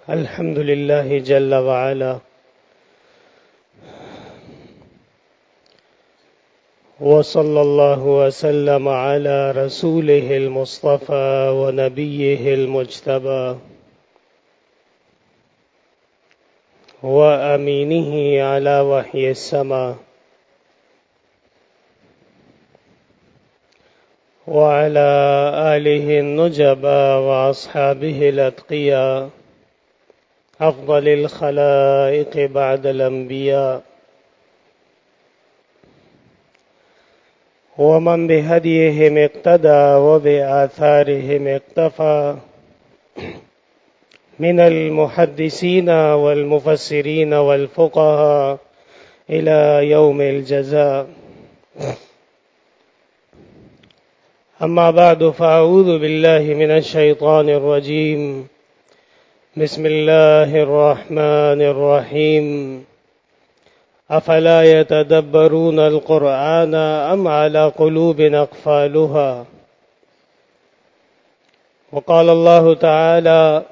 الحمد لله جل وعلا، وصلى الله وسلم على رسوله المصطفى ونبيه المجتبى وأمينه على وحي السماء، وعلى آله النجبى وأصحابه الأتقياء أفضل الخلائق بعد الأنبياء، ومن بهديهم اقتدى وبآثارهم اقتفى من المحدثين والمفسرين والفقهاء إلى يوم الجزاء. أما بعد، فأعوذ بالله من الشيطان الرجيم. بسم الله الرحمن الرحيم. أفلا يتدبرون القرآن أم على قلوب أقفالها؟ وقال الله تعالى: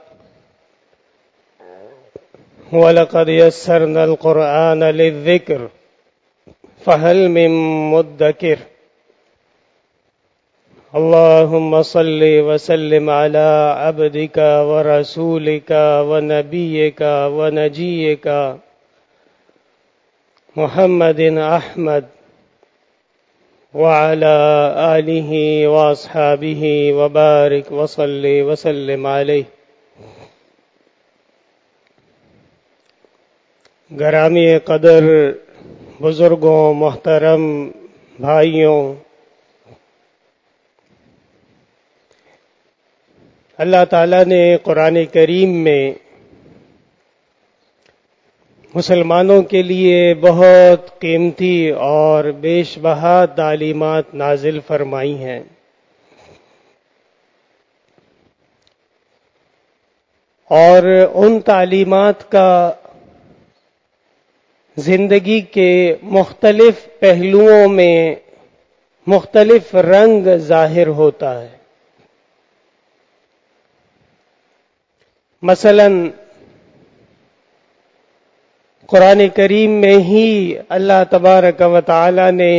وَلَقَدْ يَسَّرْنَا الْقُرْآنَ لِلذِّكْرِ فَهَلْ مِن مُّدَّكِرٍ. اللهم صل وسلم على عبدك ورسولك ونبيك ونجيك محمد أحمد وعلى آله وأصحابه وبارك وصل وسلم عليه. گرامی قدر بزرگوں، محترم بھائیوں، اللہ تعالیٰ نے قرآن کریم میں مسلمانوں کے لیے بہت قیمتی اور بیش بہا تعلیمات نازل فرمائی ہیں، اور ان تعلیمات کا زندگی کے مختلف پہلوؤں میں مختلف رنگ ظاہر ہوتا ہے. مثلا قرآن کریم میں ہی اللہ تبارک و تعالی نے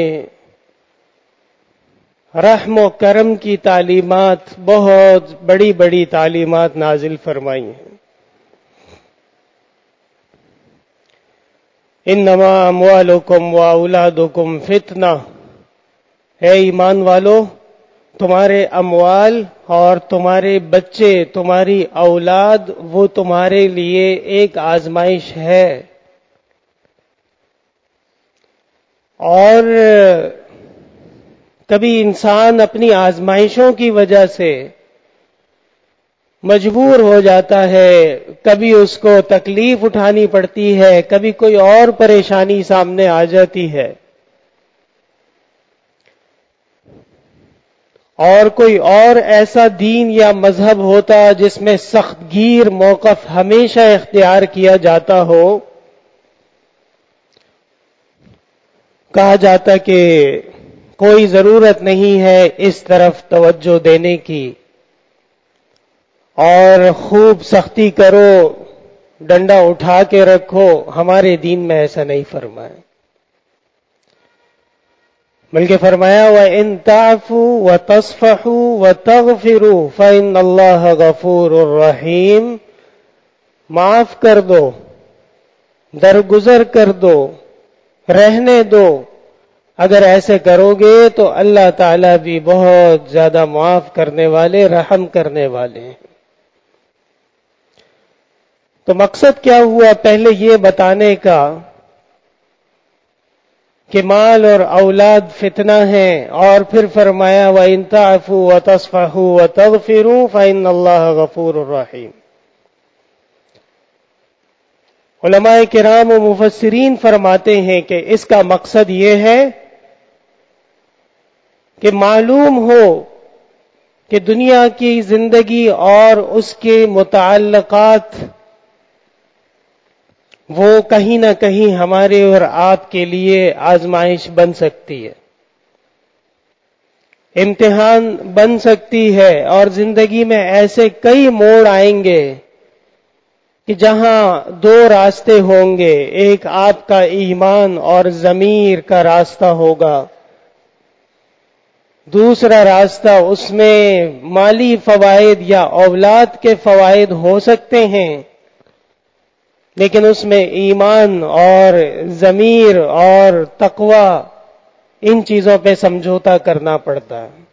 رحم و کرم کی تعلیمات، بہت بڑی بڑی تعلیمات نازل فرمائی ہیں. انما اموالکم واولادکم فتنہ، اے ایمان والو، تمہارے اموال اور تمہارے بچے، تمہاری اولاد، وہ تمہارے لیے ایک آزمائش ہے. اور کبھی انسان اپنی آزمائشوں کی وجہ سے مجبور ہو جاتا ہے، کبھی اس کو تکلیف اٹھانی پڑتی ہے، کبھی کوئی اور پریشانی سامنے آ جاتی ہے، اور کوئی اور ایسا دین یا مذہب ہوتا جس میں سخت گیر موقف ہمیشہ اختیار کیا جاتا ہو. کہا جاتا کہ کوئی ضرورت نہیں ہے اس طرف توجہ دینے کی، اور خوب سختی کرو، ڈنڈا اٹھا کے رکھو. ہمارے دین میں ایسا نہیں فرمایا، بلکہ فرمایا وَإِن تَعْفُوا وَتَصْفَحُوا وَتَغْفِرُوا فَإِنَّ اللَّهَ غَفُورٌ رَحِيمٌ. معاف کر دو، درگزر کر دو، رہنے دو. اگر ایسے کرو گے تو اللہ تعالیٰ بھی بہت زیادہ معاف کرنے والے، رحم کرنے والے ہیں. تو مقصد کیا ہوا پہلے یہ بتانے کا کہ مال اور اولاد فتنہ ہیں، اور پھر فرمایا وَإِن تَعْفُوا وَتَصْفَحُوا وَتَغْفِرُوا فَإِنَّ اللَّهَ غَفُورٌ رَحِيمٌ. علماء کرام و مفسرین فرماتے ہیں کہ اس کا مقصد یہ ہے کہ معلوم ہو کہ دنیا کی زندگی اور اس کے متعلقات وہ کہیں نہ کہیں ہمارے اور آپ کے لیے آزمائش بن سکتی ہے، امتحان بن سکتی ہے. اور زندگی میں ایسے کئی موڑ آئیں گے کہ جہاں دو راستے ہوں گے، ایک آپ کا ایمان اور ضمیر کا راستہ ہوگا، دوسرا راستہ اس میں مالی فوائد یا اولاد کے فوائد ہو سکتے ہیں، لیکن اس میں ایمان اور ضمیر اور تقوی ان چیزوں پہ سمجھوتا کرنا پڑتا ہے۔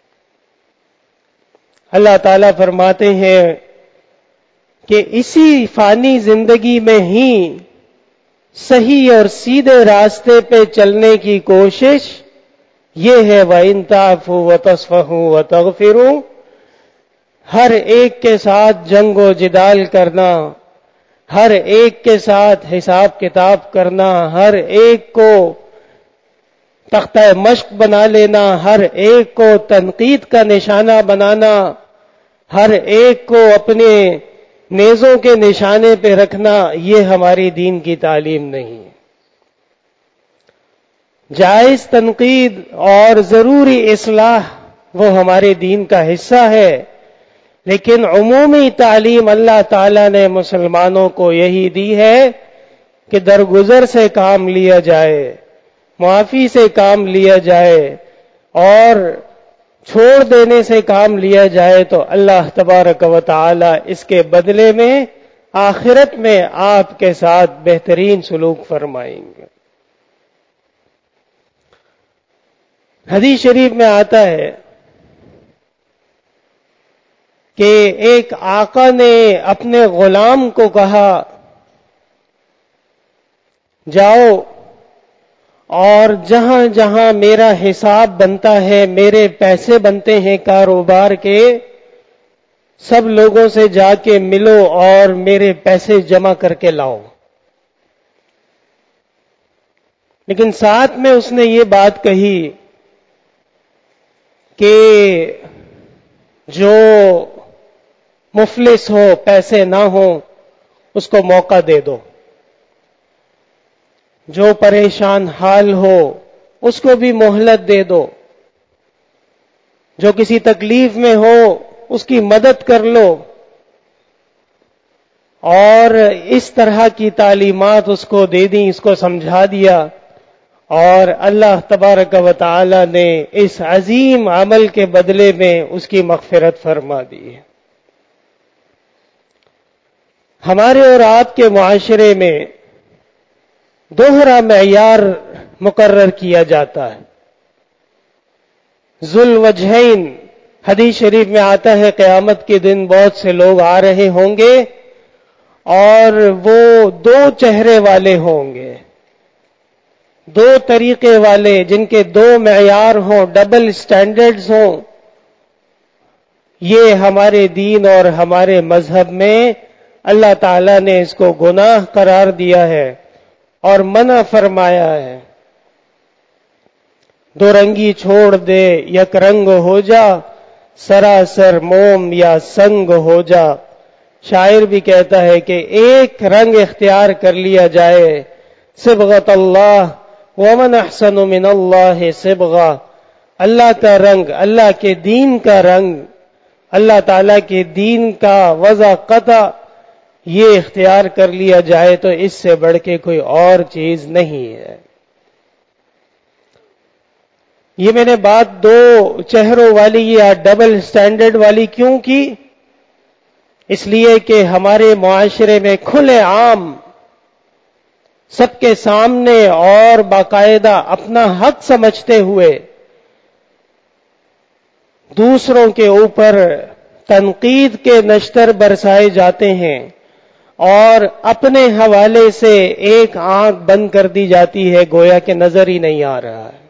اللہ تعالیٰ فرماتے ہیں کہ اسی فانی زندگی میں ہی صحیح اور سیدھے راستے پہ چلنے کی کوشش یہ ہے، وَإِن تَعْفُوا وَتَصْفَحُوا وَتَغْفِرُوا، ہر ایک کے ساتھ جنگ و جدال کرنا، ہر ایک کے ساتھ حساب کتاب کرنا، ہر ایک کو تختہ مشق بنا لینا، ہر ایک کو تنقید کا نشانہ بنانا، ہر ایک کو اپنے نیزوں کے نشانے پہ رکھنا، یہ ہماری دین کی تعلیم نہیں۔ جائز تنقید اور ضروری اصلاح وہ ہمارے دین کا حصہ ہے، لیکن عمومی تعلیم اللہ تعالیٰ نے مسلمانوں کو یہی دی ہے کہ درگزر سے کام لیا جائے، معافی سے کام لیا جائے اور چھوڑ دینے سے کام لیا جائے تو اللہ تبارک و تعالی اس کے بدلے میں آخرت میں آپ کے ساتھ بہترین سلوک فرمائیں گے۔ حدیث شریف میں آتا ہے کہ ایک آقا نے اپنے غلام کو کہا، جاؤ اور جہاں جہاں میرا حساب بنتا ہے، میرے پیسے بنتے ہیں کاروبار کے، سب لوگوں سے جا کے ملو اور میرے پیسے جمع کر کے لاؤ۔ لیکن ساتھ میں اس نے یہ بات کہی کہ جو مفلس ہو، پیسے نہ ہو، اس کو موقع دے دو، جو پریشان حال ہو اس کو بھی مہلت دے دو، جو کسی تکلیف میں ہو اس کی مدد کر لو، اور اس طرح کی تعلیمات اس کو دے دیں، اس کو سمجھا دیا، اور اللہ تبارک و تعالی نے اس عظیم عمل کے بدلے میں اس کی مغفرت فرما دی ہے۔ ہمارے اور آپ کے معاشرے میں دوہرا معیار مقرر کیا جاتا ہے، ذو الوجہین۔ حدیث شریف میں آتا ہے قیامت کے دن بہت سے لوگ آ رہے ہوں گے اور وہ دو چہرے والے ہوں گے، دو طریقے والے، جن کے دو معیار ہوں، ڈبل سٹینڈرڈز ہوں۔ یہ ہمارے دین اور ہمارے مذہب میں اللہ تعالیٰ نے اس کو گناہ قرار دیا ہے اور منع فرمایا ہے۔ دو رنگی چھوڑ دے یک رنگ ہو جا، سراسر موم یا سنگ ہو جا۔ شاعر بھی کہتا ہے کہ ایک رنگ اختیار کر لیا جائے، صبغۃ اللہ ومن احسن من اللہ صبغہ، اللہ کا رنگ، اللہ کے دین کا رنگ، اللہ تعالیٰ کے دین کا وضع قطع یہ اختیار کر لیا جائے تو اس سے بڑھ کے کوئی اور چیز نہیں ہے۔ یہ میں نے بات دو چہروں والی یا ڈبل سٹینڈرڈ والی کیوں کی؟ اس لیے کہ ہمارے معاشرے میں کھلے عام سب کے سامنے اور باقاعدہ اپنا حق سمجھتے ہوئے دوسروں کے اوپر تنقید کے نشتر برسائے جاتے ہیں اور اپنے حوالے سے ایک آنکھ بند کر دی جاتی ہے، گویا کہ نظر ہی نہیں آ رہا ہے۔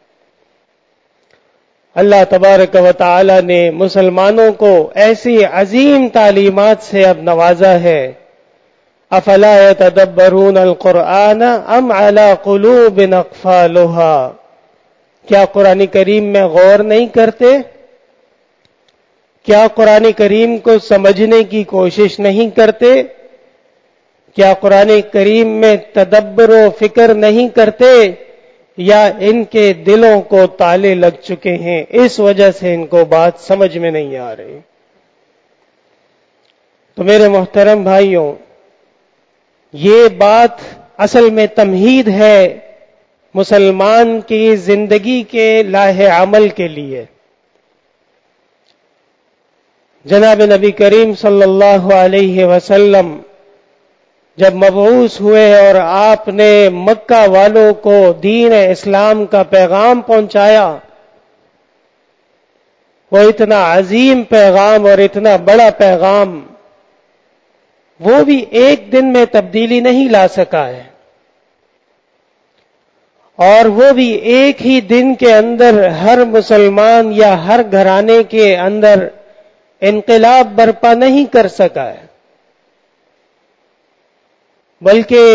اللہ تبارک و تعالی نے مسلمانوں کو ایسی عظیم تعلیمات سے اب نوازا ہے، افلا یتدبرون القرآن ام علی قلوب اقفالها، کیا قرآن کریم میں غور نہیں کرتے؟ کیا قرآن کریم کو سمجھنے کی کوشش نہیں کرتے؟ کیا قرآن کریم میں تدبر و فکر نہیں کرتے؟ یا ان کے دلوں کو تالے لگ چکے ہیں، اس وجہ سے ان کو بات سمجھ میں نہیں آ رہی؟ تو میرے محترم بھائیوں، یہ بات اصل میں تمہید ہے مسلمان کی زندگی کے لاہ عمل کے لیے. جناب نبی کریم صلی اللہ علیہ وسلم جب مبعوث ہوئے اور آپ نے مکہ والوں کو دین اسلام کا پیغام پہنچایا، وہ اتنا عظیم پیغام اور اتنا بڑا پیغام وہ بھی ایک دن میں تبدیلی نہیں لا سکا ہے، اور وہ بھی ایک ہی دن کے اندر ہر مسلمان یا ہر گھرانے کے اندر انقلاب برپا نہیں کر سکا ہے، بلکہ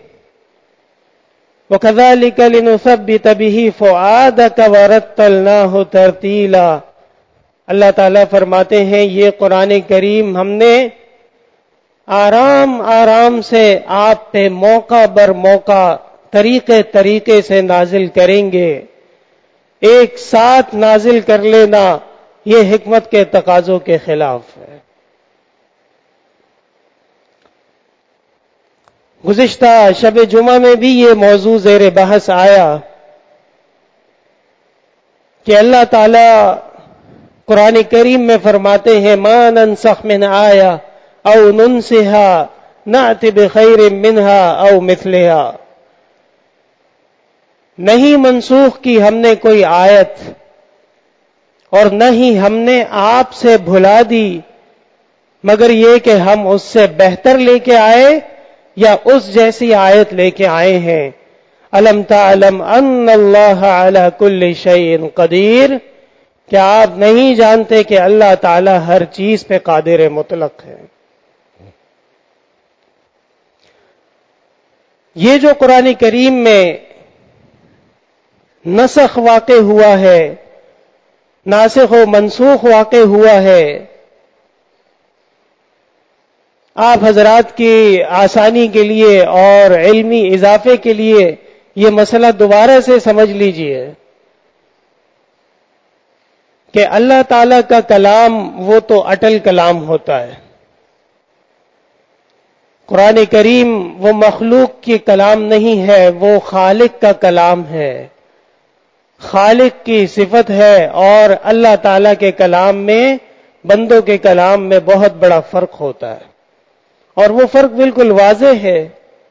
وَكَذَلِكَ لِنُثَبِّتَ بِهِ فُؤَادَكَ وَرَتَّلْنَاهُ تَرْتِيلًا. اللہ تعالیٰ فرماتے ہیں یہ قرآن کریم ہم نے آرام آرام سے آپ پہ موقع بر موقع طریقے سے نازل کریں گے. ایک ساتھ نازل کر لینا یہ حکمت کے تقاضوں کے خلاف ہے. گزشتہ شب جمعہ میں بھی یہ موضوع زیر بحث آیا کہ اللہ تعالی قرآن کریم میں فرماتے ہیں ما ننسخ من آیہ او ننسها نأت بخیر منہا او مثلہا. نہیں منسوخ کی ہم نے کوئی آیت اور نہ ہی ہم نے آپ سے بھلا دی مگر یہ کہ ہم اس سے بہتر لے کے آئے یا اس جیسی آیت لے کے آئے ہیں. الم تعلم ان اللہ علی کل شیء قدیر. کیا آپ نہیں جانتے کہ اللہ تعالی ہر چیز پہ قادر مطلق ہے. یہ جو قرآن کریم میں نسخ واقع ہوا ہے، ناسخ و منسوخ واقع ہوا ہے، آپ حضرات کی آسانی کے لیے اور علمی اضافے کے لیے یہ مسئلہ دوبارہ سے سمجھ لیجئے کہ اللہ تعالی کا کلام وہ تو اٹل کلام ہوتا ہے. قرآن کریم وہ مخلوق کی کلام نہیں ہے، وہ خالق کا کلام ہے، خالق کی صفت ہے. اور اللہ تعالی کے کلام میں بندوں کے کلام میں بہت بڑا فرق ہوتا ہے، اور وہ فرق بالکل واضح ہے.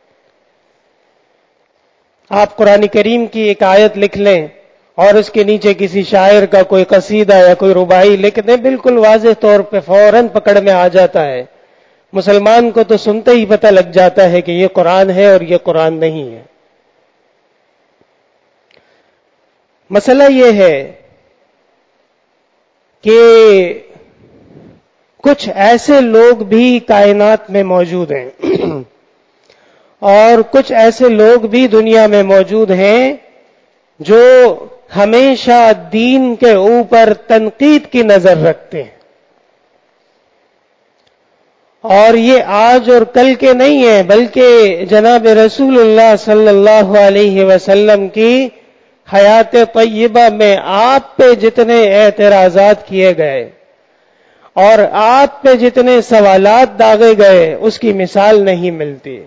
آپ قرآن کریم کی ایک آیت لکھ لیں اور اس کے نیچے کسی شاعر کا کوئی قصیدہ یا کوئی ربائی لکھ دیں، بالکل واضح طور پہ فوراً پکڑ میں آ جاتا ہے. مسلمان کو تو سنتے ہی پتہ لگ جاتا ہے کہ یہ قرآن ہے اور یہ قرآن نہیں ہے. مسئلہ یہ ہے کہ کچھ ایسے لوگ بھی کائنات میں موجود ہیں اور کچھ ایسے لوگ بھی دنیا میں موجود ہیں جو ہمیشہ دین کے اوپر تنقید کی نظر رکھتے ہیں. اور یہ آج اور کل کے نہیں ہیں، بلکہ جناب رسول اللہ صلی اللہ علیہ وسلم کی حیات طیبہ میں آپ پہ جتنے اعتراضات کیے گئے اور آپ پہ جتنے سوالات داغے گئے اس کی مثال نہیں ملتی.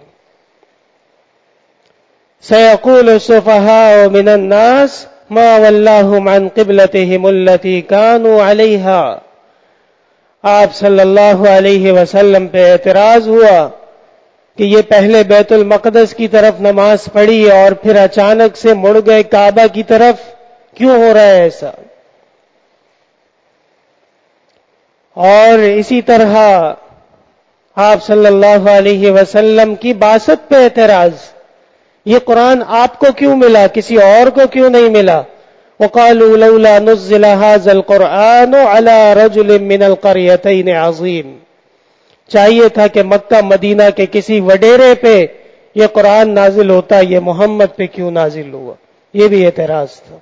سيقول السفهاء من الناس ما ولاهم عن قبلتهم التي كانوا عليها. آپ صلی اللہ علیہ وسلم پہ اعتراض ہوا کہ یہ پہلے بیت المقدس کی طرف نماز پڑھی اور پھر اچانک سے مڑ گئے کعبہ کی طرف، کیوں ہو رہا ہے ایسا؟ اور اسی طرح آپ صلی اللہ علیہ وسلم کی بعثت پہ اعتراض، یہ قرآن آپ کو کیوں ملا، کسی اور کو کیوں نہیں ملا؟ وقالوا لولا نزل هذا القرآن على رجل من القريتين عظيم. چاہیے تھا کہ مکہ مدینہ کے کسی وڈیرے پہ یہ قرآن نازل ہوتا، یہ محمد پہ کیوں نازل ہوا؟ یہ بھی اعتراض تھا.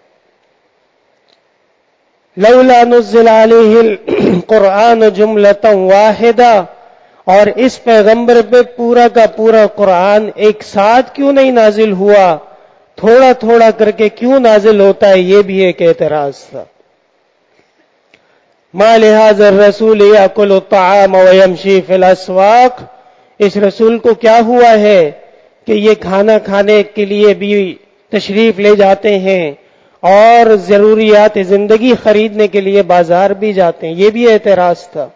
لولا نزل عليه القرآن جملة واحدة. اور اس پیغمبر پہ پورا کا پورا قرآن ایک ساتھ کیوں نہیں نازل ہوا، تھوڑا تھوڑا کر کے کیوں نازل ہوتا ہے؟ یہ بھی ایک اعتراض تھا. ما لهذا الرسول يأكل الطعام ويمشي في الأسواق اس رسول کو کیا ہوا ہے کہ یہ کھانا کھانے کے لیے بھی تشریف لے جاتے ہیں اور ضروریات زندگی خریدنے کے لیے بازار بھی جاتے ہیں. یہ بھی اعتراض تھا.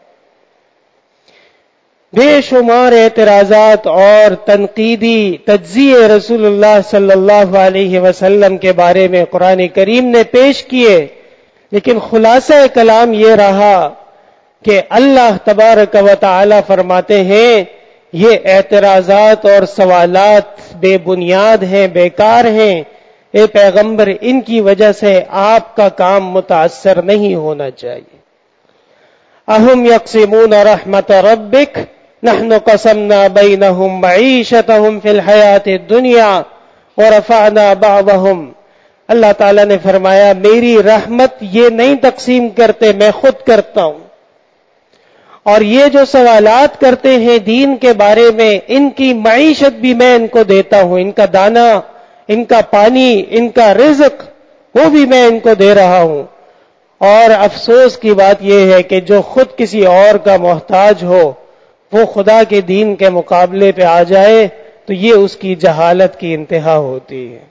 بے شمار اعتراضات اور تنقیدی تجزیے رسول اللہ صلی اللہ علیہ وسلم کے بارے میں قرآن کریم نے پیش کیے، لیکن خلاصہ کلام یہ رہا کہ اللہ تبارک و تعالی فرماتے ہیں یہ اعتراضات اور سوالات بے بنیاد ہیں، بیکار ہیں. اے پیغمبر، ان کی وجہ سے آپ کا کام متاثر نہیں ہونا چاہیے. اہم یقسمون رحمت ربک نحن قسمنا بینہم معیشتہم فی الحیات الدنیا ورفعنا بعضہم. اللہ تعالیٰ نے فرمایا میری رحمت یہ نہیں تقسیم کرتے، میں خود کرتا ہوں. اور یہ جو سوالات کرتے ہیں دین کے بارے میں، ان کی معیشت بھی میں ان کو دیتا ہوں، ان کا دانہ، ان کا پانی، ان کا رزق وہ بھی میں ان کو دے رہا ہوں. اور افسوس کی بات یہ ہے کہ جو خود کسی اور کا محتاج ہو وہ خدا کے دین کے مقابلے پہ آ جائے تو یہ اس کی جہالت کی انتہا ہوتی ہے.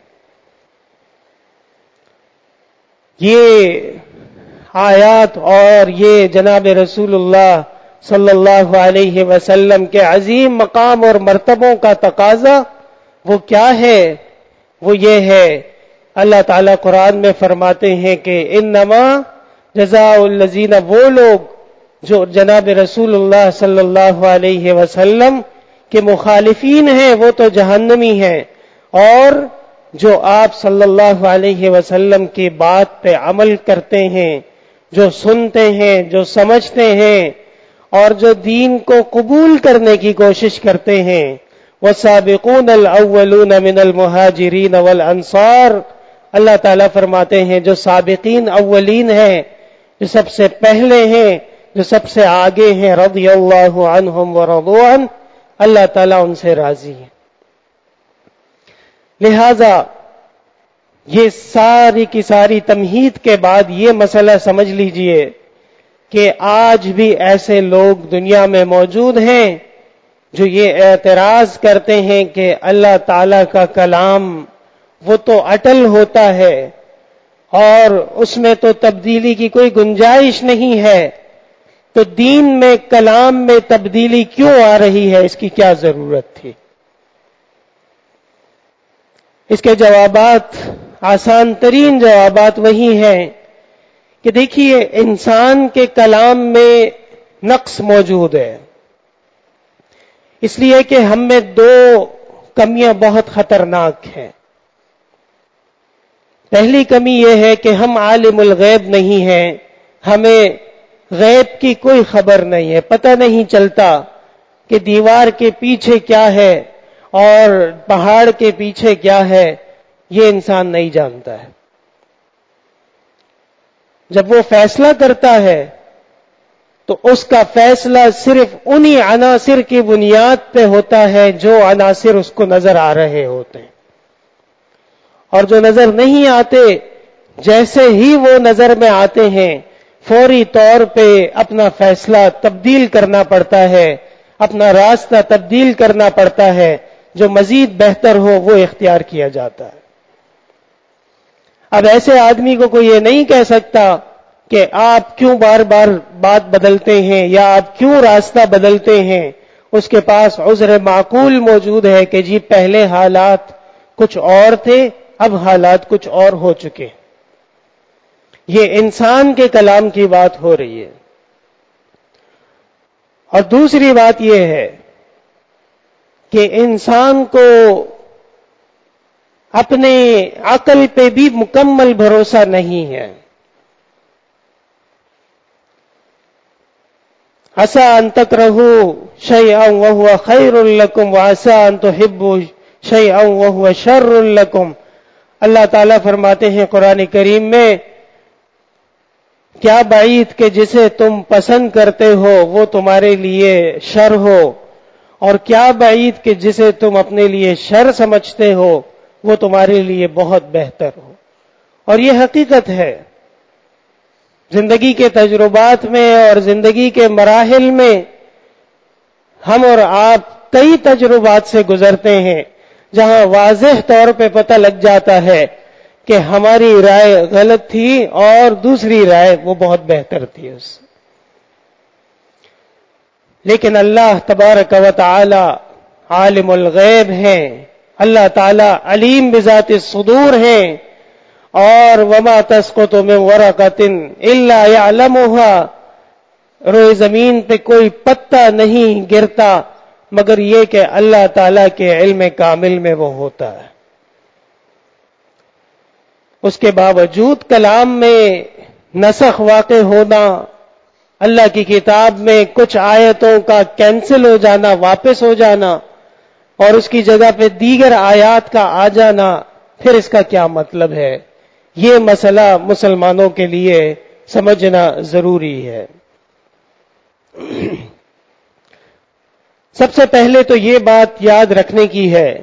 یہ آیات اور یہ جناب رسول اللہ صلی اللہ علیہ وسلم کے عظیم مقام اور مرتبوں کا تقاضا وہ کیا ہے؟ وہ یہ ہے، اللہ تعالیٰ قرآن میں فرماتے ہیں کہ انما جزاء الذین، وہ لوگ جو جناب رسول اللہ صلی اللہ علیہ وسلم کے مخالفین ہیں وہ تو جہنمی ہیں، اور جو آپ صلی اللہ علیہ وسلم کی بات پہ عمل کرتے ہیں، جو سنتے ہیں، جو سمجھتے ہیں اور جو دین کو قبول کرنے کی کوشش کرتے ہیں. والسابقون الاولون من المہاجرین والانصار، اللہ تعالیٰ فرماتے ہیں جو سابقین اولین ہیں، جو سب سے پہلے ہیں، جو سب سے آگے ہیں، رضی اللہ عنہم ورضوا عنہ، اللہ تعالیٰ ان سے راضی ہے. لہذا یہ ساری کی ساری تمہید کے بعد یہ مسئلہ سمجھ لیجئے کہ آج بھی ایسے لوگ دنیا میں موجود ہیں جو یہ اعتراض کرتے ہیں کہ اللہ تعالیٰ کا کلام وہ تو اٹل ہوتا ہے اور اس میں تو تبدیلی کی کوئی گنجائش نہیں ہے، تو دین میں کلام میں تبدیلی کیوں آ رہی ہے، اس کی کیا ضرورت تھی؟ اس کے جوابات، آسان ترین جوابات وہی ہیں کہ دیکھیے انسان کے کلام میں نقص موجود ہے، اس لیے کہ ہم میں دو کمیاں بہت خطرناک ہیں. پہلی کمی یہ ہے کہ ہم عالم الغیب نہیں ہیں، ہمیں غیب کی کوئی خبر نہیں ہے، پتہ نہیں چلتا کہ دیوار کے پیچھے کیا ہے اور پہاڑ کے پیچھے کیا ہے، یہ انسان نہیں جانتا ہے. جب وہ فیصلہ کرتا ہے تو اس کا فیصلہ صرف انہی عناصر کی بنیاد پہ ہوتا ہے جو عناصر اس کو نظر آ رہے ہوتے ہیں، اور جو نظر نہیں آتے جیسے ہی وہ نظر میں آتے ہیں فوری طور پہ اپنا فیصلہ تبدیل کرنا پڑتا ہے، اپنا راستہ تبدیل کرنا پڑتا ہے، جو مزید بہتر ہو وہ اختیار کیا جاتا ہے. اب ایسے آدمی کو کوئی یہ نہیں کہہ سکتا کہ آپ کیوں بار بار بات بدلتے ہیں یا آپ کیوں راستہ بدلتے ہیں. اس کے پاس عذر معقول موجود ہے کہ جی پہلے حالات کچھ اور تھے، اب حالات کچھ اور ہو چکے. یہ انسان کے کلام کی بات ہو رہی ہے. اور دوسری بات یہ ہے کہ انسان کو اپنے عقل پہ بھی مکمل بھروسہ نہیں ہے. عسیٰ ان تکرہوا شیئا وہو خیر لکم وعسیٰ ان تحبوا شیئا وہو شر لکم. اللہ تعالیٰ فرماتے ہیں قرآن کریم میں، کیا بعید کہ جسے تم پسند کرتے ہو وہ تمہارے لیے شر ہو، اور کیا بعید کہ جسے تم اپنے لیے شر سمجھتے ہو وہ تمہارے لیے بہت بہتر ہو. اور یہ حقیقت ہے. زندگی کے تجربات میں اور زندگی کے مراحل میں ہم اور آپ کئی تجربات سے گزرتے ہیں جہاں واضح طور پہ پتہ لگ جاتا ہے کہ ہماری رائے غلط تھی اور دوسری رائے وہ بہت بہتر تھی اس سے. لیکن اللہ تبارک و تعالی عالم الغیب ہیں، اللہ تعالی علیم بذات الصدور ہیں، اور وما تسقط من ورقۃ الا یعلمها، روئے زمین پہ کوئی پتا نہیں گرتا مگر یہ کہ اللہ تعالی کے علم کامل میں وہ ہوتا ہے. اس کے باوجود کلام میں نسخ واقع ہونا، اللہ کی کتاب میں کچھ آیتوں کا کینسل ہو جانا، واپس ہو جانا، اور اس کی جگہ پہ دیگر آیات کا آ جانا، پھر اس کا کیا مطلب ہے؟ یہ مسئلہ مسلمانوں کے لیے سمجھنا ضروری ہے. سب سے پہلے تو یہ بات یاد رکھنے کی ہے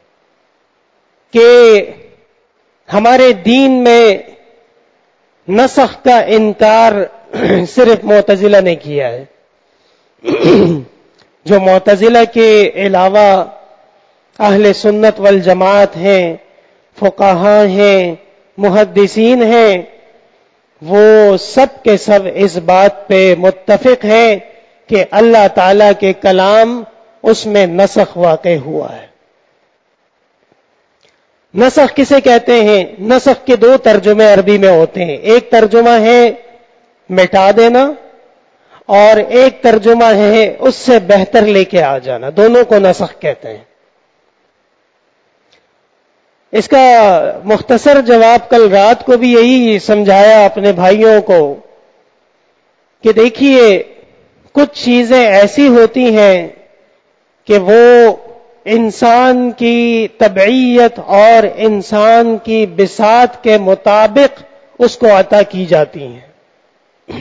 کہ ہمارے دین میں نسخ کا انکار صرف معتزلہ نے کیا ہے. جو معتزلہ کے علاوہ اہل سنت والجماعت ہیں، فقہاء ہیں، محدثین ہیں، وہ سب کے سب اس بات پہ متفق ہیں کہ اللہ تعالی کے کلام اس میں نسخ واقع ہوا ہے. نسخ کسے کہتے ہیں؟ نسخ کے دو ترجمے عربی میں ہوتے ہیں. ایک ترجمہ ہے مٹا دینا، اور ایک ترجمہ ہے اس سے بہتر لے کے آ جانا. دونوں کو نسخ کہتے ہیں. اس کا مختصر جواب کل رات کو بھی یہی سمجھایا اپنے بھائیوں کو کہ دیکھیے، کچھ چیزیں ایسی ہوتی ہیں کہ وہ انسان کی طبعیت اور انسان کی بساط کے مطابق اس کو عطا کی جاتی ہیں.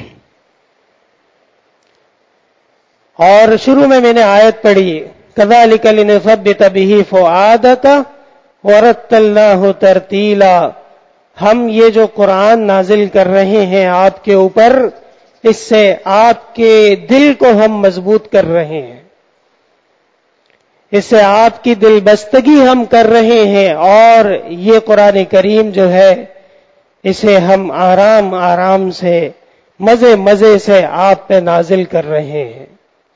اور شروع میں نے آیت پڑھی كَذَلِكَ لِنُثَبِّتَ بِهِ فُؤَادَكَ وَرَتَّلْنَاهُ تَرْتِيلًا. ہم یہ جو قرآن نازل کر رہے ہیں آپ کے اوپر، اس سے آپ کے دل کو ہم مضبوط کر رہے ہیں، اس سے آپ کی دل بستگی ہم کر رہے ہیں، اور یہ قرآن کریم جو ہے اسے ہم آرام آرام سے، مزے مزے سے آپ پہ نازل کر رہے ہیں.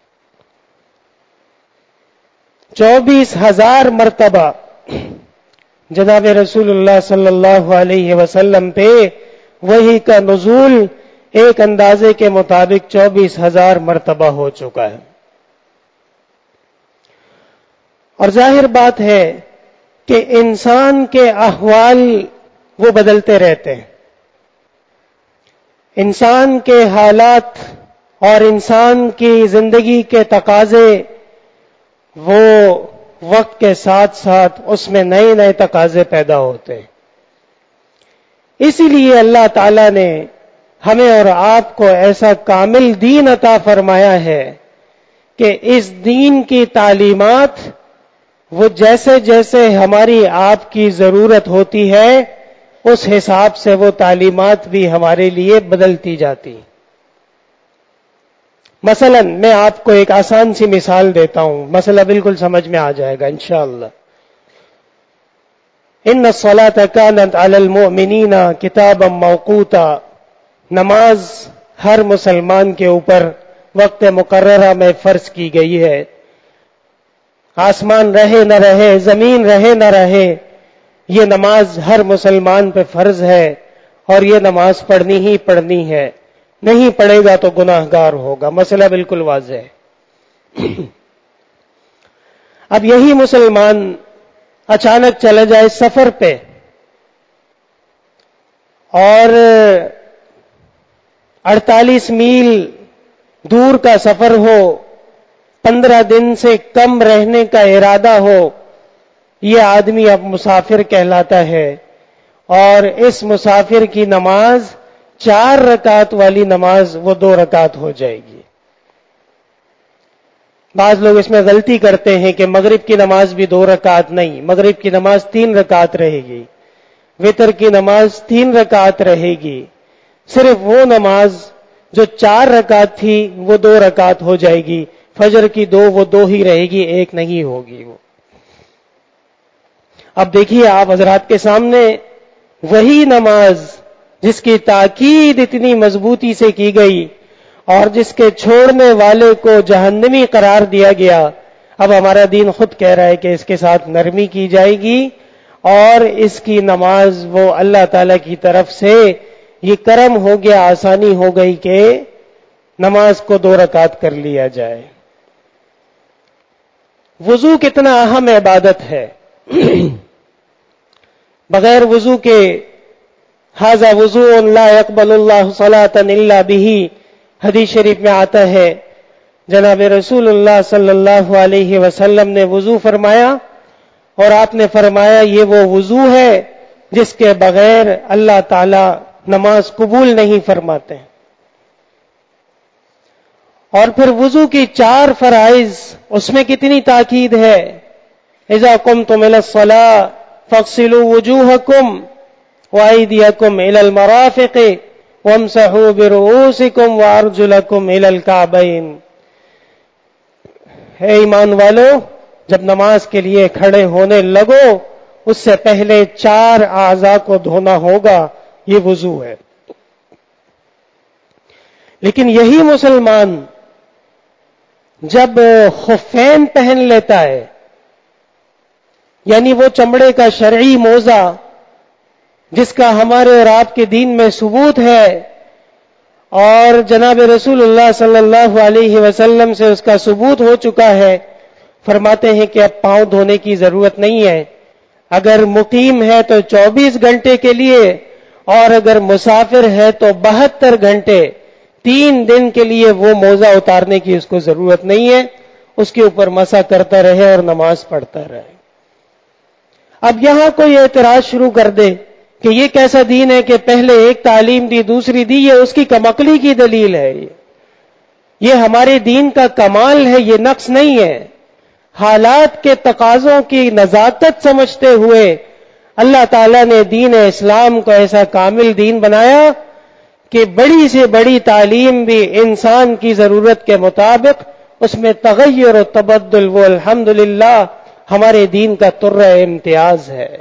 24,000 مرتبہ جناب رسول اللہ صلی اللہ علیہ وسلم پہ وحی کا نزول ایک اندازے کے مطابق 24,000 مرتبہ ہو چکا ہے. اور ظاہر بات ہے کہ انسان کے احوال وہ بدلتے رہتے ہیں. انسان کے حالات اور انسان کی زندگی کے تقاضے وہ وقت کے ساتھ ساتھ اس میں نئے نئے تقاضے پیدا ہوتے ہیں. اسی لیے اللہ تعالی نے ہمیں اور آپ کو ایسا کامل دین عطا فرمایا ہے کہ اس دین کی تعلیمات وہ جیسے جیسے ہماری آپ کی ضرورت ہوتی ہے اس حساب سے وہ تعلیمات بھی ہمارے لیے بدلتی جاتی. مثلا میں آپ کو ایک آسان سی مثال دیتا ہوں، مسئلہ بالکل سمجھ میں آ جائے گا انشاءاللہ. ان الصلاۃ کانت علی المؤمنین کتابا موقوتا. نماز ہر مسلمان کے اوپر وقت مقررہ میں فرض کی گئی ہے. آسمان رہے نہ رہے، زمین رہے نہ رہے، یہ نماز ہر مسلمان پہ فرض ہے، اور یہ نماز پڑھنی ہی پڑھنی ہے. نہیں پڑھے گا تو گناہ گار ہوگا. مسئلہ بالکل واضح ہے. اب یہی مسلمان اچانک چلا جائے سفر پہ، اور 48 میل دور کا سفر ہو، 15 دن سے کم رہنے کا ارادہ ہو، یہ آدمی اب مسافر کہلاتا ہے. اور اس مسافر کی نماز 4 رکعت والی نماز وہ 2 رکعت ہو جائے گی. بعض لوگ اس میں غلطی کرتے ہیں کہ مغرب کی نماز بھی 2 رکعت نہیں، مغرب کی نماز 3 رکعت رہے گی، وتر کی نماز 3 رکعت رہے گی. صرف وہ نماز جو 4 رکعت تھی وہ 2 رکعت ہو جائے گی. فجر کی 2 وہ 2 ہی رہے گی، 1 نہیں ہوگی وہ۔ اب دیکھیے آپ حضرات کے سامنے وہی نماز جس کی تاکید اتنی مضبوطی سے کی گئی اور جس کے چھوڑنے والے کو جہنمی قرار دیا گیا، اب ہمارا دین خود کہہ رہا ہے کہ اس کے ساتھ نرمی کی جائے گی اور اس کی نماز وہ اللہ تعالی کی طرف سے یہ کرم ہو گیا، آسانی ہو گئی کہ نماز کو 2 رکعت کر لیا جائے۔ وضو کتنا اہم عبادت ہے، بغیر وضو کے ھذا وضوء لا يقبل اللہ صلاۃ الا بہ، حدیث شریف میں آتا ہے جناب رسول اللہ صلی اللہ علیہ وسلم نے وضو فرمایا اور آپ نے فرمایا یہ وہ وضو ہے جس کے بغیر اللہ تعالی نماز قبول نہیں فرماتے۔ اور پھر وضو کی 4 فرائض، اس میں کتنی تاکید ہے، اذا قمتم الى الصلاة فاغسلوا وجوهكم وأيديكم إلى المرافق وامسحوا برؤوسكم وأرجلكم إلى الكعبين۔ اے ایمان والو، جب نماز کے لیے کھڑے ہونے لگو اس سے پہلے 4 اعضاء کو دھونا ہوگا، یہ وضو ہے۔ لیکن یہی مسلمان جب خفین پہن لیتا ہے، یعنی وہ چمڑے کا شرعی موزہ جس کا ہمارے اور آپ کے دین میں ثبوت ہے اور جناب رسول اللہ صلی اللہ علیہ وسلم سے اس کا ثبوت ہو چکا ہے، فرماتے ہیں کہ اب پاؤں دھونے کی ضرورت نہیں ہے، اگر مقیم ہے تو 24 گھنٹے کے لیے اور اگر مسافر ہے تو 72 گھنٹے 3 دن کے لیے وہ موزہ اتارنے کی اس کو ضرورت نہیں ہے، اس کے اوپر مسح کرتا رہے اور نماز پڑھتا رہے۔ اب یہاں کوئی اعتراض شروع کر دے کہ یہ کیسا دین ہے کہ پہلے ایک تعلیم دی دوسری دی، یہ اس کی کمعقلی کی دلیل ہے، یہ ہمارے دین کا کمال ہے، یہ نقص نہیں ہے۔ حالات کے تقاضوں کی نزاکت سمجھتے ہوئے اللہ تعالیٰ نے دین اسلام کو ایسا کامل دین بنایا کہ بڑی سے بڑی تعلیم بھی انسان کی ضرورت کے مطابق اس میں تغیر و تبدل، وہ الحمدللہ ہمارے دین کا ترہ امتیاز ہے۔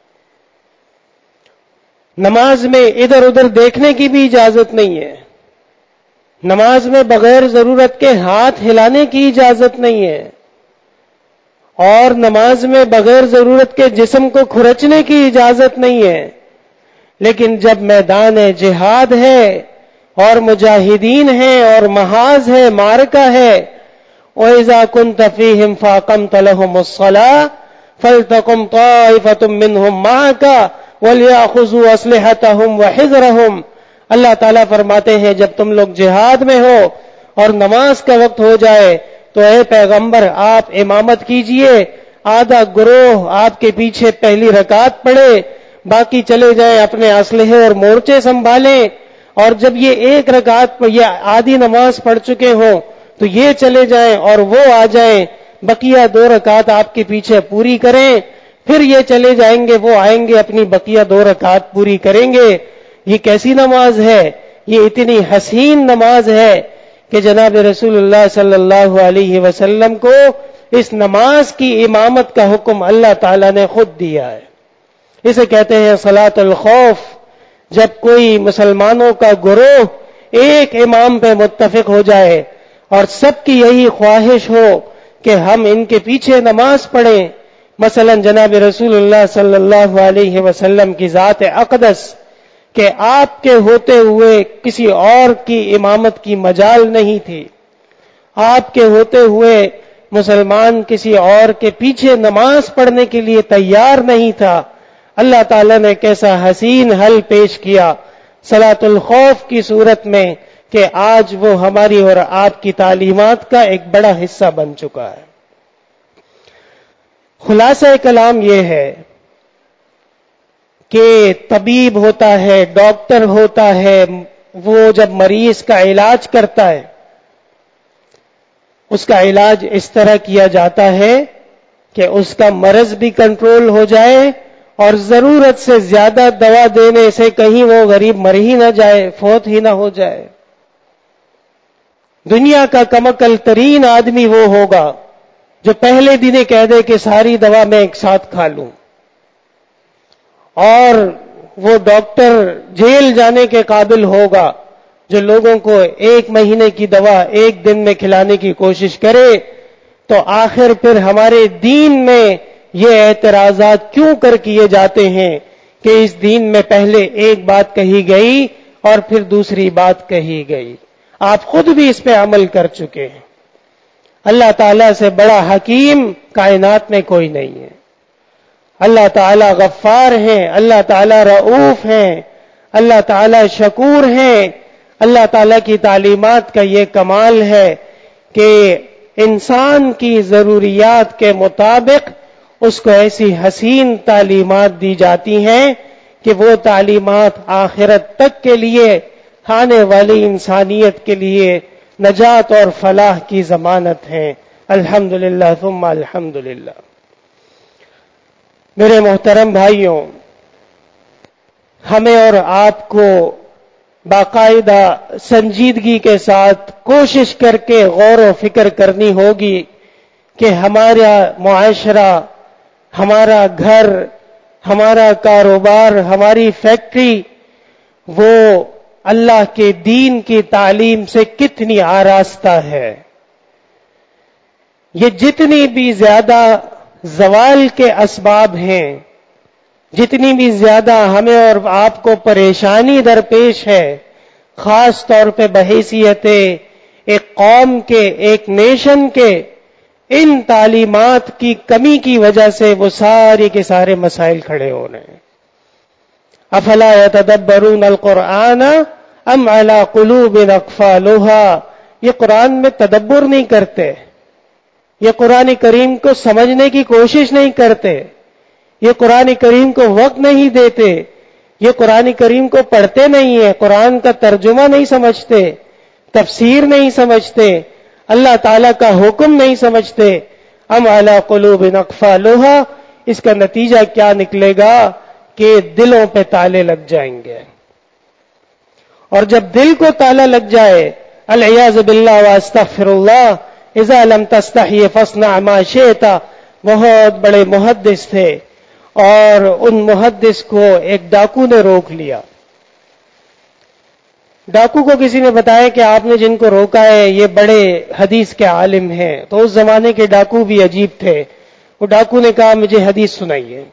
نماز میں ادھر ادھر دیکھنے کی بھی اجازت نہیں ہے، نماز میں بغیر ضرورت کے ہاتھ ہلانے کی اجازت نہیں ہے، اور نماز میں بغیر ضرورت کے جسم کو کھرچنے کی اجازت نہیں ہے۔ لیکن جب میدان جہاد ہے اور مجاہدین ہیں اور محاذ ہے، معرکہ ہے، وَإِذَا كُنْتَ فِيهِمْ فَأَقَمْتَ لَهُمُ الصَّلَاةَ فَلْتَقُمْ طَائِفَةٌ مِّنْهُمْ مَعَكَ وَلْيَأْخُذُوا أَسْلِحَتَهُمْ وَحِذْرَهُمْ۔ اللہ تعالیٰ فرماتے ہیں جب تم لوگ جہاد میں ہو اور نماز کا وقت ہو جائے تو اے پیغمبر آپ امامت کیجئے، آدھا گروہ آپ کے پیچھے پہلی رکعت پڑھے، باقی چلے جائیں اپنے اسلحے اور مورچے سنبھالیں، اور جب یہ ایک رکعت پر یہ آدھی نماز پڑھ چکے ہوں تو یہ چلے جائیں اور وہ آ جائیں، بقیہ 2 رکعت آپ کے پیچھے پوری کریں، پھر یہ چلے جائیں گے، وہ آئیں گے اپنی بقیہ 2 رکعت پوری کریں گے۔ یہ کیسی نماز ہے؟ یہ اتنی حسین نماز ہے کہ جناب رسول اللہ صلی اللہ علیہ وسلم کو اس نماز کی امامت کا حکم اللہ تعالیٰ نے خود دیا ہے۔ اسے کہتے ہیں صلاۃ الخوف، جب کوئی مسلمانوں کا گروہ ایک امام پہ متفق ہو جائے اور سب کی یہی خواہش ہو کہ ہم ان کے پیچھے نماز پڑھیں، مثلا جناب رسول اللہ صلی اللہ علیہ وسلم کی ذات اقدس کہ آپ کے ہوتے ہوئے کسی اور کی امامت کی مجال نہیں تھی، آپ کے ہوتے ہوئے مسلمان کسی اور کے پیچھے نماز پڑھنے کے لیے تیار نہیں تھا، اللہ تعالیٰ نے کیسا حسین حل پیش کیا صلاۃ الخوف کی صورت میں کہ آج وہ ہماری اور آپ کی تعلیمات کا ایک بڑا حصہ بن چکا ہے۔ خلاصہ کلام یہ ہے کہ طبیب ہوتا ہے، ڈاکٹر ہوتا ہے، وہ جب مریض کا علاج کرتا ہے اس کا علاج اس طرح کیا جاتا ہے کہ اس کا مرض بھی کنٹرول ہو جائے اور ضرورت سے زیادہ دوا دینے سے کہیں وہ غریب مر ہی نہ جائے، فوت ہی نہ ہو جائے۔ دنیا کا کمکل ترین آدمی وہ ہوگا جو پہلے دن ہی کہہ دے کہ ساری دوا میں ایک ساتھ کھا لوں، اور وہ ڈاکٹر جیل جانے کے قابل ہوگا جو لوگوں کو 1 مہینے کی دوا 1 دن میں کھلانے کی کوشش کرے۔ تو آخر پھر ہمارے دین میں یہ اعتراضات کیوں کر کیے جاتے ہیں کہ اس دین میں پہلے ایک بات کہی گئی اور پھر دوسری بات کہی گئی؟ آپ خود بھی اس پہ عمل کر چکے ہیں۔ اللہ تعالیٰ سے بڑا حکیم کائنات میں کوئی نہیں ہے۔ اللہ تعالیٰ غفار ہیں، اللہ تعالیٰ رؤوف ہیں، اللہ تعالیٰ شکور ہیں۔ اللہ تعالیٰ کی تعلیمات کا یہ کمال ہے کہ انسان کی ضروریات کے مطابق اس کو ایسی حسین تعلیمات دی جاتی ہیں کہ وہ تعلیمات آخرت تک کے لیے، آنے والی انسانیت کے لیے نجات اور فلاح کی ضمانت ہیں۔ الحمدللہ ثم الحمدللہ۔ میرے محترم بھائیوں، ہمیں اور آپ کو باقاعدہ سنجیدگی کے ساتھ کوشش کر کے غور و فکر کرنی ہوگی کہ ہمارا معاشرہ، ہمارا گھر، ہمارا کاروبار، ہماری فیکٹری وہ اللہ کے دین کی تعلیم سے کتنی آراستہ ہے۔ یہ جتنی بھی زیادہ زوال کے اسباب ہیں، جتنی بھی زیادہ ہمیں اور آپ کو پریشانی درپیش ہے، خاص طور پہ بحیثیت ایک قوم کے، ایک نیشن کے، ان تعلیمات کی کمی کی وجہ سے وہ سارے کے سارے مسائل کھڑے ہو رہے ہیں۔ افلا یتدبرون القرآن ام علی قلوب اقفالها، یہ قرآن میں تدبر نہیں کرتے، یہ قرآن کریم کو سمجھنے کی کوشش نہیں کرتے، یہ قرآن کریم کو وقت نہیں دیتے، یہ قرآن کریم کو پڑھتے نہیں ہیں، قرآن کا ترجمہ نہیں سمجھتے، تفسیر نہیں سمجھتے، اللہ تعالیٰ کا حکم نہیں سمجھتے۔ ام علی قلوب اقفالها، اس کا نتیجہ کیا نکلے گا کہ دلوں پہ تالے لگ جائیں گے، اور جب دل کو تالا لگ جائے، العیاذ باللہ واستغفر اللہ، اذا لم تستحی فاصنع ما شئت، بہت بڑے محدث تھے، اور ان محدث کو ایک ڈاکو نے روک لیا۔ ڈاکو کو کسی نے بتایا کہ آپ نے جن کو روکا ہے یہ بڑے حدیث کے عالم ہیں، تو اس زمانے کے ڈاکو بھی عجیب تھے۔ وہ ڈاکو نے کہا مجھے حدیث سنائیے۔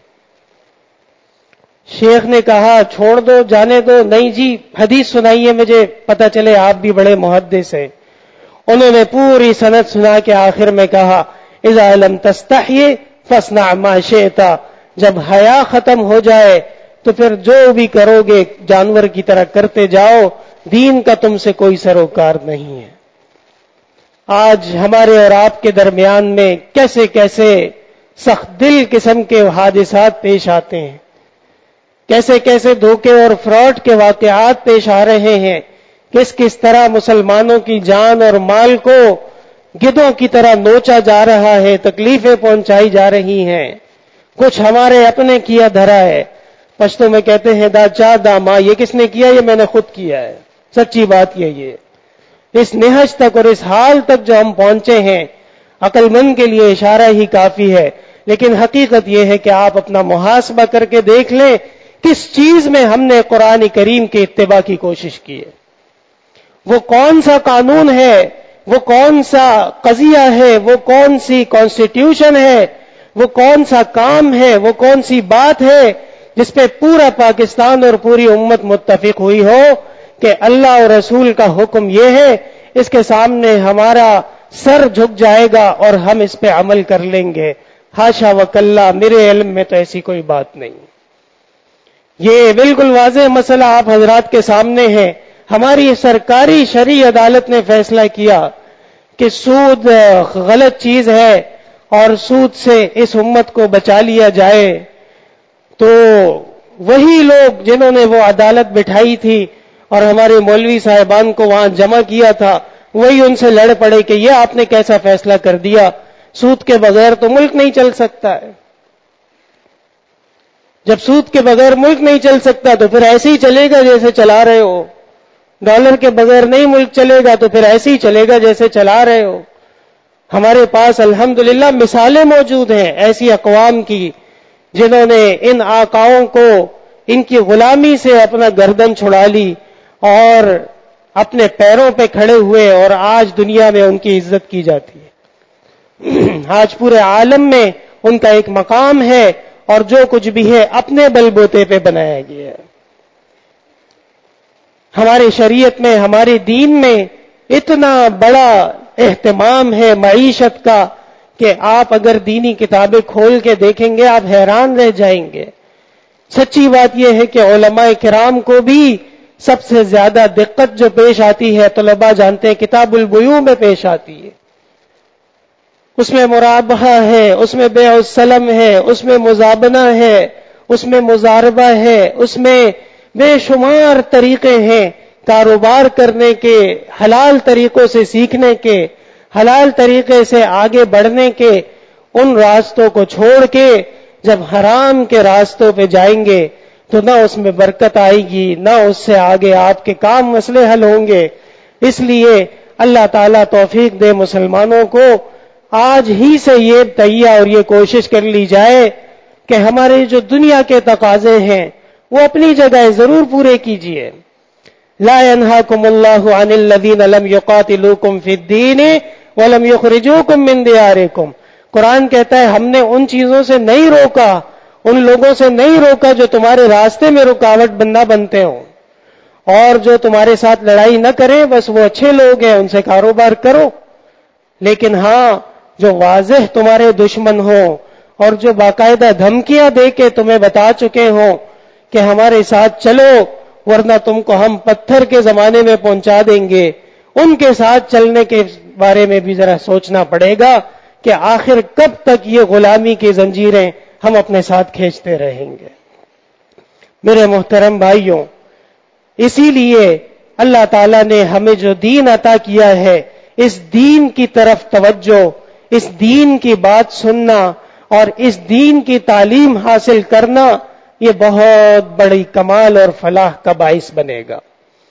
شیخ نے کہا چھوڑ دو، جانے دو، نہیں جی حدیث سنائیے مجھے، پتہ چلے آپ بھی بڑے محدث ہیں۔ انہوں نے پوری سند سنا کے آخر میں کہا اذا لم تستحی فاصنع ما شئت، جب حیا ختم ہو جائے تو پھر جو بھی کرو گے جانور کی طرح کرتے جاؤ، دین کا تم سے کوئی سروکار نہیں ہے۔ آج ہمارے اور آپ کے درمیان میں کیسے کیسے سخت دل قسم کے حادثات پیش آتے ہیں، کیسے کیسے دھوکے اور فراڈ کے واقعات پیش آ رہے ہیں، کس طرح مسلمانوں کی جان اور مال کو گدھوں کی طرح نوچا جا رہا ہے، تکلیفیں پہنچائی جا رہی ہیں، کچھ ہمارے اپنے کیا دھرا ہے۔ پشتو میں کہتے ہیں دا چا دا ماں، یہ کس نے کیا؟ یہ میں نے خود کیا ہے۔ سچی بات یہی ہے۔ اس نہج تک اور اس حال تک جو ہم پہنچے ہیں، عقل مند کے لیے اشارہ ہی کافی ہے، لیکن حقیقت یہ ہے کہ آپ اپنا محاسبہ کر کے دیکھ لیں کس چیز میں ہم نے قرآن کریم کے اتباع کی کوشش کی ہے، وہ کون سا قانون ہے، وہ کون سا قضیہ ہے، وہ کون سی کانسٹیٹیوشن ہے، وہ کون سا کام ہے، وہ کون سی بات ہے جس پہ پورا پاکستان اور پوری امت متفق ہوئی ہو کہ اللہ اور رسول کا حکم یہ ہے، اس کے سامنے ہمارا سر جھک جائے گا اور ہم اس پہ عمل کر لیں گے۔ حاشا وکلا، میرے علم میں تو ایسی کوئی بات نہیں۔ یہ بالکل واضح مسئلہ آپ حضرات کے سامنے ہے۔ ہماری سرکاری شرعی عدالت نے فیصلہ کیا کہ سود غلط چیز ہے اور سود سے اس امت کو بچا لیا جائے، تو وہی لوگ جنہوں نے وہ عدالت بٹھائی تھی اور ہمارے مولوی صاحبان کو وہاں جمع کیا تھا، وہی ان سے لڑ پڑے کہ یہ آپ نے کیسا فیصلہ کر دیا، سود کے بغیر تو ملک نہیں چل سکتا ہے۔ جب سود کے بغیر ملک نہیں چل سکتا تو پھر ایسے ہی چلے گا جیسے چلا رہے ہو۔ ڈالر کے بغیر نہیں ملک چلے گا تو پھر ایسے ہی چلے گا جیسے چلا رہے ہو. ہمارے پاس الحمدللہ مثالیں موجود ہیں ایسی اقوام کی جنہوں نے ان آقاؤں کو ان کی غلامی سے اپنا گردن چھڑا لی اور اپنے پیروں پہ کھڑے ہوئے اور آج دنیا میں ان کی عزت کی جاتی ہے. آج پورے عالم میں ان کا ایک مقام ہے اور جو کچھ بھی ہے اپنے بل بوتے پہ بنایا گیا ہے. ہماری شریعت میں ہمارے دین میں اتنا بڑا اہتمام ہے معیشت کا کہ آپ اگر دینی کتابیں کھول کے دیکھیں گے آپ حیران رہ جائیں گے. سچی بات یہ ہے کہ علماء کرام کو بھی سب سے زیادہ دقت جو پیش آتی ہے طلباء جانتے ہیں کتاب البیوع میں پیش آتی ہے. اس میں مرابحہ ہے، اس میں بیع السلم ہے، اس میں مزابنہ ہے، اس میں مزاربہ ہے، اس میں بے شمار طریقے ہیں کاروبار کرنے کے، حلال طریقوں سے سیکھنے کے، حلال طریقے سے آگے بڑھنے کے. ان راستوں کو چھوڑ کے جب حرام کے راستوں پہ جائیں گے تو نہ اس میں برکت آئے گی، نہ اس سے آگے آپ کے کام مسئلے حل ہوں گے. اس لیے اللہ تعالیٰ توفیق دے مسلمانوں کو آج ہی سے یہ تہیہ اور یہ کوشش کر لی جائے کہ ہمارے جو دنیا کے تقاضے ہیں وہ اپنی جگہ ضرور پورے کیجیے. لا ينهاكم الله عن الذين لم يقاتلوكم في الدين ولم يخرجوكم من دياركم. قرآن کہتا ہے ہم نے ان چیزوں سے نہیں روکا، ان لوگوں سے نہیں روکا جو تمہارے راستے میں رکاوٹ بندہ بنتے ہوں اور جو تمہارے ساتھ لڑائی نہ کریں، بس وہ اچھے لوگ ہیں ان سے کاروبار کرو. لیکن ہاں جو واضح تمہارے دشمن ہوں اور جو باقاعدہ دھمکیاں دے کے تمہیں بتا چکے ہوں کہ ہمارے ساتھ چلو ورنہ تم کو ہم پتھر کے زمانے میں پہنچا دیں گے، ان کے ساتھ چلنے کے بارے میں بھی ذرا سوچنا پڑے گا کہ آخر کب تک یہ غلامی کی زنجیریں ہم اپنے ساتھ کھینچتے رہیں گے. میرے محترم بھائیوں، اسی لیے اللہ تعالیٰ نے ہمیں جو دین عطا کیا ہے اس دین کی طرف توجہ، اس دین کی بات سننا اور اس دین کی تعلیم حاصل کرنا یہ بہت بڑی کمال اور فلاح کا باعث بنے گا.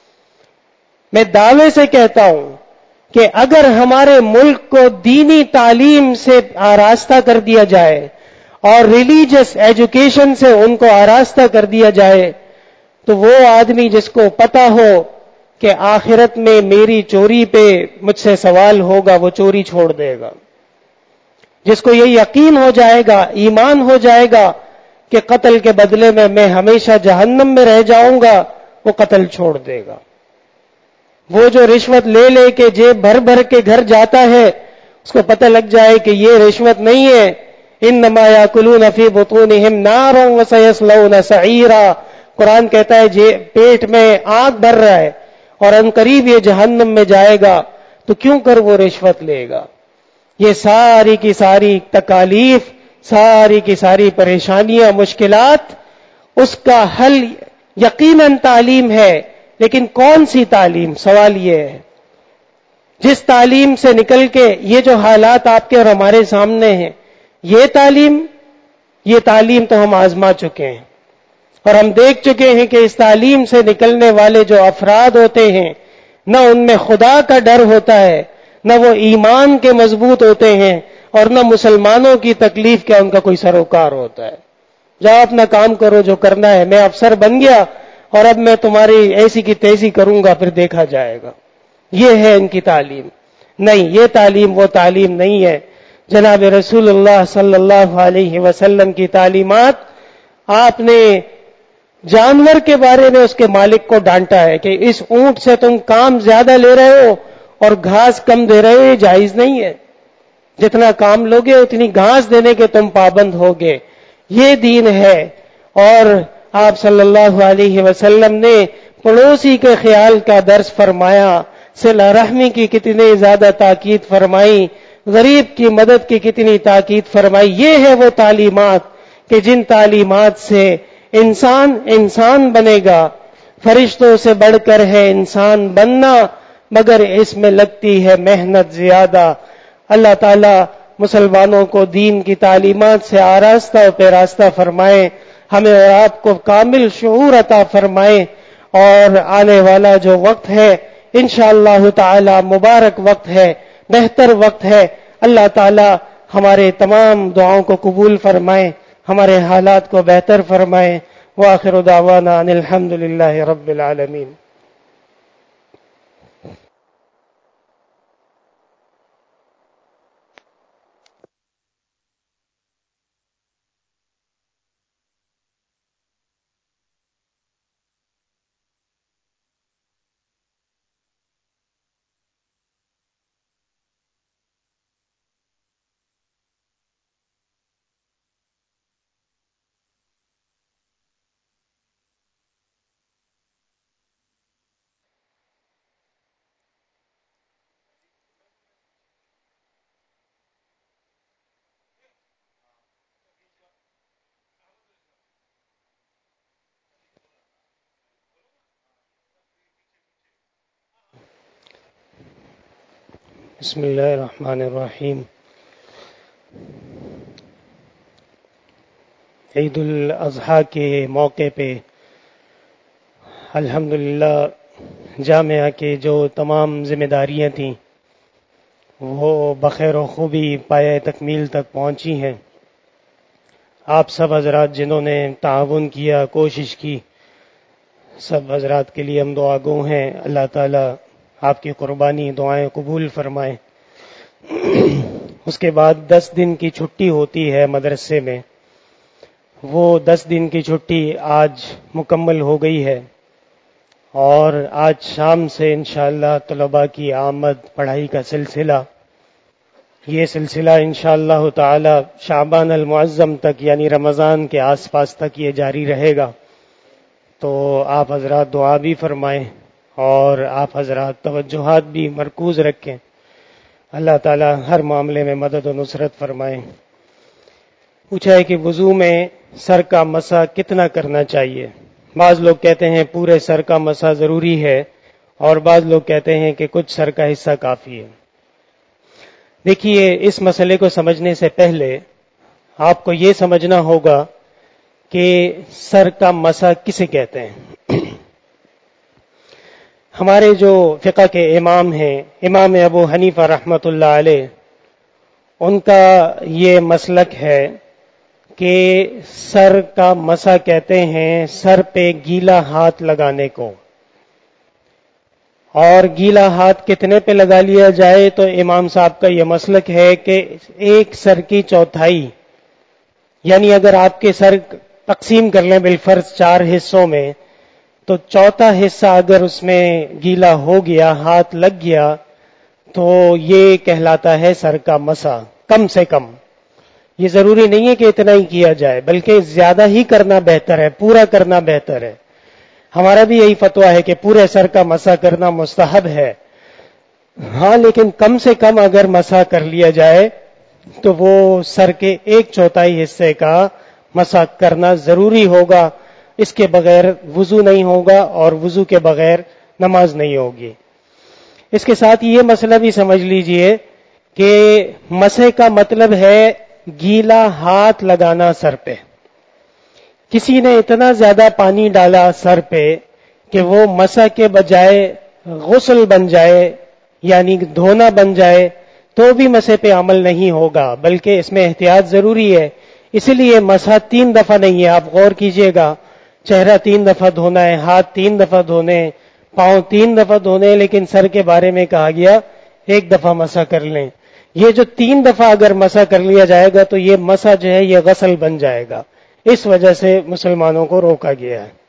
میں دعوے سے کہتا ہوں کہ اگر ہمارے ملک کو دینی تعلیم سے آراستہ کر دیا جائے اور ریلیجس ایجوکیشن سے ان کو آراستہ کر دیا جائے تو وہ آدمی جس کو پتا ہو کہ آخرت میں میری چوری پہ مجھ سے سوال ہوگا وہ چوری چھوڑ دے گا. جس کو یہ یقین ہو جائے گا، ایمان ہو جائے گا کہ قتل کے بدلے میں ہمیشہ جہنم میں رہ جاؤں گا، وہ قتل چھوڑ دے گا. وہ جو رشوت لے لے کے جیب بھر بھر کے گھر جاتا ہے اس کو پتہ لگ جائے کہ یہ رشوت نہیں ہے. انما یاکلون فی بطونہم نارا وسیصلون سعیرا. قرآن کہتا ہے پیٹ میں آگ بھر رہا ہے اور ان قریب یہ جہنم میں جائے گا، تو کیوں کر وہ رشوت لے گا؟ یہ ساری کی ساری تکالیف، ساری کی ساری پریشانیاں، مشکلات، اس کا حل یقیناً تعلیم ہے. لیکن کون سی تعلیم؟ سوال یہ ہے. جس تعلیم سے نکل کے یہ جو حالات آپ کے اور ہمارے سامنے ہیں، یہ تعلیم تو ہم آزما چکے ہیں اور ہم دیکھ چکے ہیں کہ اس تعلیم سے نکلنے والے جو افراد ہوتے ہیں نہ ان میں خدا کا ڈر ہوتا ہے، نہ وہ ایمان کے مضبوط ہوتے ہیں اور نہ مسلمانوں کی تکلیف کا ان کا کوئی سروکار ہوتا ہے. جاؤ اپنا کام کرو جو کرنا ہے، میں افسر بن گیا اور اب میں تمہاری ایسی کی تیزی کروں گا پھر دیکھا جائے گا. یہ ہے ان کی تعلیم. نہیں، یہ تعلیم وہ تعلیم نہیں ہے. جناب رسول اللہ صلی اللہ علیہ وسلم کی تعلیمات، آپ نے جانور کے بارے میں اس کے مالک کو ڈانٹا ہے کہ اس اونٹ سے تم کام زیادہ لے رہے ہو اور گھاس کم دے رہے ہو، یہ جائز نہیں ہے. جتنا کام لوگے اتنی گھاس دینے کے تم پابند ہوگے. یہ دین ہے. اور آپ صلی اللہ علیہ وسلم نے پڑوسی کے خیال کا درس فرمایا، صلہ رحمی کی کتنی زیادہ تاکید فرمائی، غریب کی مدد کی کتنی تاکید فرمائی. یہ ہے وہ تعلیمات کہ جن تعلیمات سے انسان بنے گا. فرشتوں سے بڑھ کر ہے انسان بننا، مگر اس میں لگتی ہے محنت زیادہ. اللہ تعالی مسلمانوں کو دین کی تعلیمات سے آراستہ و پیراستہ فرمائے، ہمیں اور آپ کو کامل شعور عطا فرمائے اور آنے والا جو وقت ہے انشاءاللہ تعالی مبارک وقت ہے، بہتر وقت ہے. اللہ تعالی ہمارے تمام دعاؤں کو قبول فرمائے، ہمارے حالات کو بہتر فرمائے. وآخر دعوانا ان الحمد للہ رب العالمین. بسم اللہ الرحمن الرحیم. عید الاضحیٰ کے موقع پہ الحمدللہ جامعہ کے جو تمام ذمہ داریاں تھیں وہ بخیر و خوبی پایہ تکمیل تک پہنچی ہیں. آپ سب حضرات جنہوں نے تعاون کیا، کوشش کی، سب حضرات کے لیے ہم دعا گو ہیں. اللہ تعالی آپ کی قربانی دعائیں قبول فرمائیں. اس کے بعد 10 دن کی چھٹی ہوتی ہے مدرسے میں، وہ 10 دن کی چھٹی آج مکمل ہو گئی ہے، اور آج شام سے انشاءاللہ طلباء کی آمد، پڑھائی کا سلسلہ، یہ سلسلہ انشاءاللہ تعالی شعبان المعظم تک یعنی رمضان کے آس پاس تک یہ جاری رہے گا. تو آپ حضرات دعا بھی فرمائیں اور آپ حضرات توجہات بھی مرکوز رکھیں. اللہ تعالی ہر معاملے میں مدد و نصرت فرمائیں. پوچھا ہے کہ وضو میں سر کا مسح کتنا کرنا چاہیے؟ بعض لوگ کہتے ہیں پورے سر کا مسح ضروری ہے، اور بعض لوگ کہتے ہیں کہ کچھ سر کا حصہ کافی ہے. دیکھیے، اس مسئلے کو سمجھنے سے پہلے آپ کو یہ سمجھنا ہوگا کہ سر کا مسح کسے کہتے ہیں. ہمارے جو فقہ کے امام ہیں، امام ابو حنیفہ رحمۃ اللہ علیہ، ان کا یہ مسلک ہے کہ سر کا مسح کہتے ہیں سر پہ گیلا ہاتھ لگانے کو. اور گیلا ہاتھ کتنے پہ لگا لیا جائے؟ تو امام صاحب کا یہ مسلک ہے کہ ایک سر کی چوتھائی، یعنی اگر آپ کے سر تقسیم کر لیں بالفرض 4 حصوں میں، تو چوتھا حصہ اگر اس میں گیلا ہو گیا، ہاتھ لگ گیا، تو یہ کہلاتا ہے سر کا مسح. کم سے کم یہ ضروری نہیں ہے کہ اتنا ہی کیا جائے، بلکہ زیادہ ہی کرنا بہتر ہے، پورا کرنا بہتر ہے. ہمارا بھی یہی فتویٰ ہے کہ پورے سر کا مسح کرنا مستحب ہے. ہاں، لیکن کم سے کم اگر مسح کر لیا جائے تو وہ سر کے 1/4 حصے کا مسح کرنا ضروری ہوگا. اس کے بغیر وضو نہیں ہوگا اور وضو کے بغیر نماز نہیں ہوگی. اس کے ساتھ یہ مسئلہ بھی سمجھ لیجئے کہ مسح کا مطلب ہے گیلا ہاتھ لگانا سر پہ. کسی نے اتنا زیادہ پانی ڈالا سر پہ کہ وہ مسح کے بجائے غسل بن جائے، یعنی دھونا بن جائے، تو بھی مسح پہ عمل نہیں ہوگا، بلکہ اس میں احتیاط ضروری ہے. اسی لیے مسح 3 دفعہ نہیں ہے. آپ غور کیجئے گا، چہرہ 3 دفعہ دھونا ہے، ہاتھ 3 دفعہ دھونے، پاؤں 3 دفعہ دھونے، لیکن سر کے بارے میں کہا گیا 1 دفعہ مسح کر لیں. یہ جو 3 دفعہ اگر مسح کر لیا جائے گا تو یہ مسح جو ہے یہ غسل بن جائے گا. اس وجہ سے مسلمانوں کو روکا گیا ہے.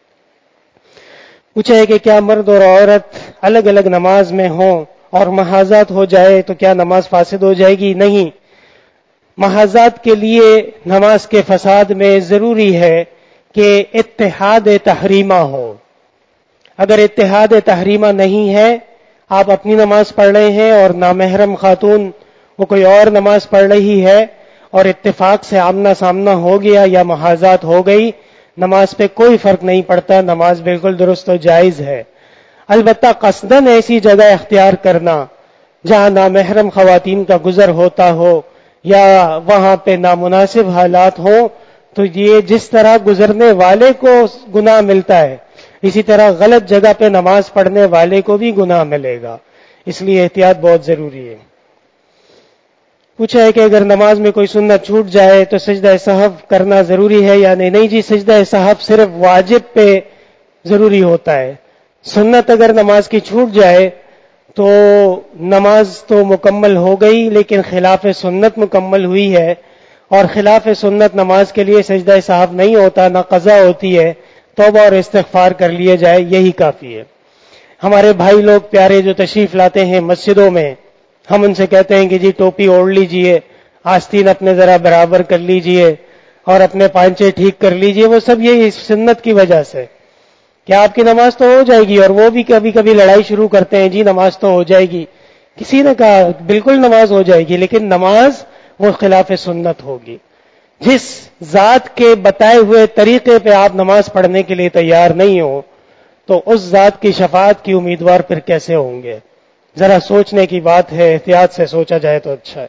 پوچھا ہے کہ کیا مرد اور عورت الگ الگ نماز میں ہوں اور محاذات ہو جائے تو کیا نماز فاسد ہو جائے گی؟ نہیں، محاذات کے لیے نماز کے فساد میں ضروری ہے کہ اتحاد تحریمہ ہو. اگر اتحاد تحریمہ نہیں ہے، آپ اپنی نماز پڑھ رہے ہیں اور نامحرم خاتون وہ کوئی اور نماز پڑھ رہی ہے اور اتفاق سے آمنا سامنا ہو گیا یا محاذات ہو گئی، نماز پہ کوئی فرق نہیں پڑتا، نماز بالکل درست و جائز ہے. البتہ قصداً ایسی جگہ اختیار کرنا جہاں نامحرم خواتین کا گزر ہوتا ہو یا وہاں پہ نامناسب حالات ہوں، تو یہ جس طرح گزرنے والے کو گناہ ملتا ہے، اسی طرح غلط جگہ پہ نماز پڑھنے والے کو بھی گناہ ملے گا، اس لیے احتیاط بہت ضروری ہے۔ پوچھا ہے کہ اگر نماز میں کوئی سنت چھوٹ جائے تو سجدہ سہو کرنا ضروری ہے یا نہیں جی، سجدہ سہو صرف واجب پہ ضروری ہوتا ہے۔ سنت اگر نماز کی چھوٹ جائے تو نماز تو مکمل ہو گئی، لیکن خلاف سنت مکمل ہوئی ہے، اور خلاف سنت نماز کے لیے سجدہ سہو نہیں ہوتا، نہ قضا ہوتی ہے، توبہ اور استغفار کر لیے جائے، یہی کافی ہے۔ ہمارے بھائی لوگ پیارے جو تشریف لاتے ہیں مسجدوں میں، ہم ان سے کہتے ہیں کہ جی ٹوپی اوڑھ لیجئے، آستین اپنے ذرا برابر کر لیجئے اور اپنے پانچے ٹھیک کر لیجئے، وہ سب یہ سنت کی وجہ سے کہ آپ کی نماز تو ہو جائے گی، اور وہ بھی کبھی کبھی لڑائی شروع کرتے ہیں جی نماز تو ہو جائے گی۔ کسی نے کہا بالکل نماز ہو جائے گی، لیکن نماز وہ خلاف سنت ہوگی۔ جس ذات کے بتائے ہوئے طریقے پہ آپ نماز پڑھنے کے لیے تیار نہیں ہو تو اس ذات کی شفاعت کی امیدوار پھر کیسے ہوں گے؟ ذرا سوچنے کی بات ہے، احتیاط سے سوچا جائے تو اچھا ہے۔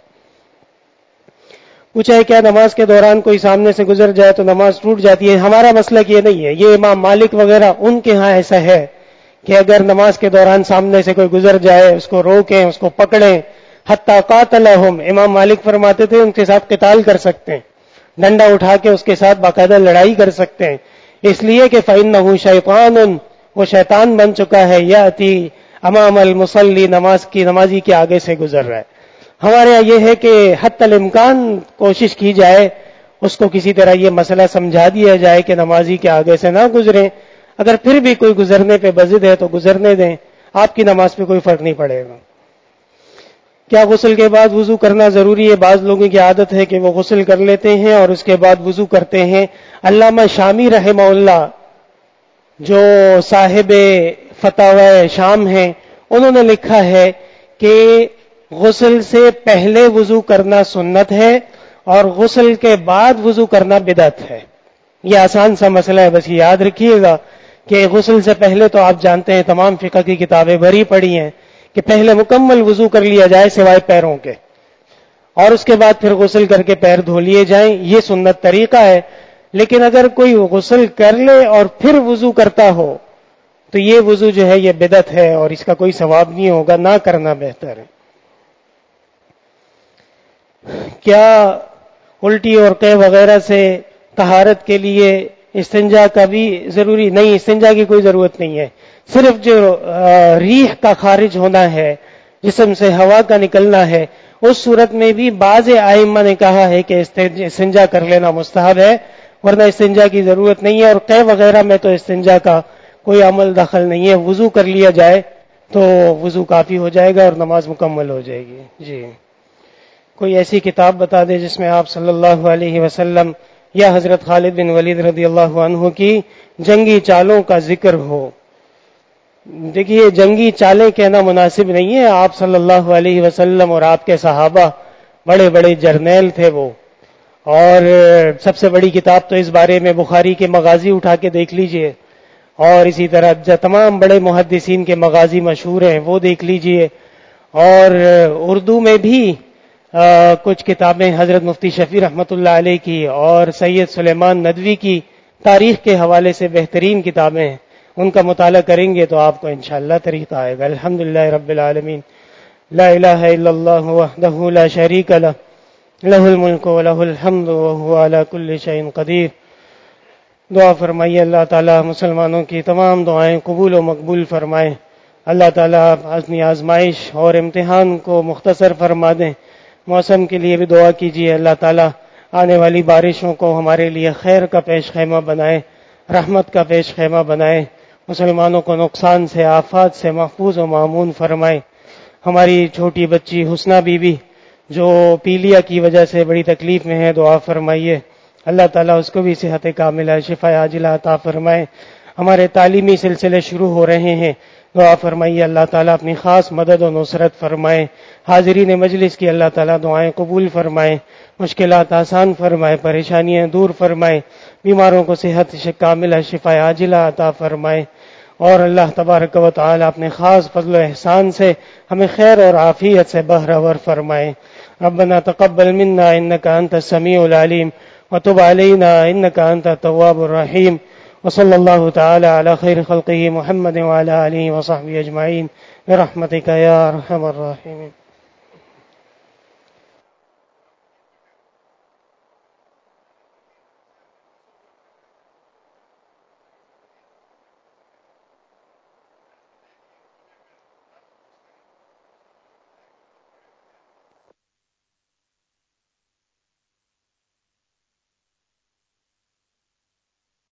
پوچھا ہے کیا نماز کے دوران کوئی سامنے سے گزر جائے تو نماز ٹوٹ جاتی ہے؟ ہمارا مسلک یہ نہیں ہے، یہ امام مالک وغیرہ ان کے ہاں ایسا ہے کہ اگر نماز کے دوران سامنے سے کوئی گزر جائے اس کو روکیں، اس کو پکڑیں، حتی قاتلہم، امام مالک فرماتے تھے ان کے ساتھ قتال کر سکتے ہیں، ڈنڈا اٹھا کے اس کے ساتھ باقاعدہ لڑائی کر سکتے ہیں، اس لیے کہ فَإِنَّهُ شَيْطَانٌ، وہ شیطان بن چکا ہے، یاتی امام المصلی، نمازی کے آگے سے گزر رہا ہے۔ ہمارے یہاں یہ ہے کہ حتی الامکان کوشش کی جائے اس کو کسی طرح یہ مسئلہ سمجھا دیا جائے کہ نمازی کے آگے سے نہ گزریں، اگر پھر بھی کوئی گزرنے پہ بضد ہے تو گزرنے دیں، آپ کی نماز پہ کوئی فرق نہیں پڑے گا۔ کیا غسل کے بعد وضو کرنا ضروری ہے؟ بعض لوگوں کی عادت ہے کہ وہ غسل کر لیتے ہیں اور اس کے بعد وضو کرتے ہیں۔ علامہ شامی رحمہ اللہ جو صاحب فتاوی شام ہیں، انہوں نے لکھا ہے کہ غسل سے پہلے وضو کرنا سنت ہے اور غسل کے بعد وضو کرنا بدعت ہے۔ یہ آسان سا مسئلہ ہے، بس یہ یاد رکھیے گا کہ غسل سے پہلے تو آپ جانتے ہیں تمام فقہ کی کتابیں بھری پڑی ہیں کہ پہلے مکمل وضو کر لیا جائے سوائے پیروں کے، اور اس کے بعد پھر غسل کر کے پیر دھو لیے جائیں، یہ سنت طریقہ ہے۔ لیکن اگر کوئی غسل کر لے اور پھر وضو کرتا ہو تو یہ وضو جو ہے یہ بدعت ہے اور اس کا کوئی ثواب نہیں ہوگا، نہ کرنا بہتر ہے۔ کیا الٹی اور قے وغیرہ سے طہارت کے لیے استنجا کا بھی ضروری؟ نہیں، استنجا کی کوئی ضرورت نہیں ہے، صرف جو ریح کا خارج ہونا ہے، جسم سے ہوا کا نکلنا ہے، اس صورت میں بھی بعض ائمہ نے کہا ہے کہ استنجا کر لینا مستحب ہے، ورنہ استنجا کی ضرورت نہیں ہے۔ اور قے وغیرہ میں تو استنجا کا کوئی عمل دخل نہیں ہے، وضو کر لیا جائے تو وضو کافی ہو جائے گا اور نماز مکمل ہو جائے گی۔ جی، کوئی ایسی کتاب بتا دے جس میں آپ صلی اللہ علیہ وسلم یا حضرت خالد بن ولید رضی اللہ عنہ کی جنگی چالوں کا ذکر ہو۔ دیکھیے جنگی چالیں کہنا مناسب نہیں ہے، آپ صلی اللہ علیہ وسلم اور آپ کے صحابہ بڑے بڑے جرنیل تھے وہ، اور سب سے بڑی کتاب تو اس بارے میں بخاری کے مغازی اٹھا کے دیکھ لیجئے، اور اسی طرح تمام بڑے محدثین کے مغازی مشہور ہیں وہ دیکھ لیجئے، اور اردو میں بھی کچھ کتابیں حضرت مفتی شفیع رحمۃ اللہ علیہ کی اور سید سلیمان ندوی کی تاریخ کے حوالے سے بہترین کتابیں ہیں، ان کا مطالعہ کریں گے تو آپ کو انشاءاللہ طریقہ آئے گا۔ الحمدللہ رب العالمین، لا الہ الا اللہ وحدہ لا شریک لہ، لہ الملک ولہ الحمد وہو علی کل شیء قدیر۔ دعا فرمائیے اللہ تعالی مسلمانوں کی تمام دعائیں قبول و مقبول فرمائیں، اللہ تعالی اپنی آزمائش اور امتحان کو مختصر فرما دیں۔ موسم کے لیے بھی دعا کیجیے، اللہ تعالی آنے والی بارشوں کو ہمارے لیے خیر کا پیش خیمہ بنائے، رحمت کا پیش خیمہ بنائے، مسلمانوں کو نقصان سے آفات سے محفوظ و معمون فرمائے۔ ہماری چھوٹی بچی حسنہ بی بی جو پیلیا کی وجہ سے بڑی تکلیف میں ہے، دعا فرمائیے اللہ تعالیٰ اس کو بھی صحت کاملہ شفا عاجلہ عطا فرمائے۔ ہمارے تعلیمی سلسلے شروع ہو رہے ہیں، دعا فرمائیے اللہ تعالیٰ اپنی خاص مدد و نصرت فرمائے۔ حاضرین مجلس کی اللہ تعالیٰ دعائیں قبول فرمائے، مشکلات آسان فرمائے، پریشانیاں دور فرمائے، بیماروں کو صحت کاملہ شفا عاجلہ عطا فرمائے، اور اللہ تبارک و تعالیٰ اپنے خاص فضل و احسان سے ہمیں خیر اور عافیت سے بہرور فرمائے۔ ربنا تقبل منا انك انت السميع العليم وتب علينا انك انت التواب الرحيم وصلی اللہ تعالی علی خیر خلقہ محمد وعلی آلہ وصحبہ اجمعین برحمتک یا ارحم الراحمین.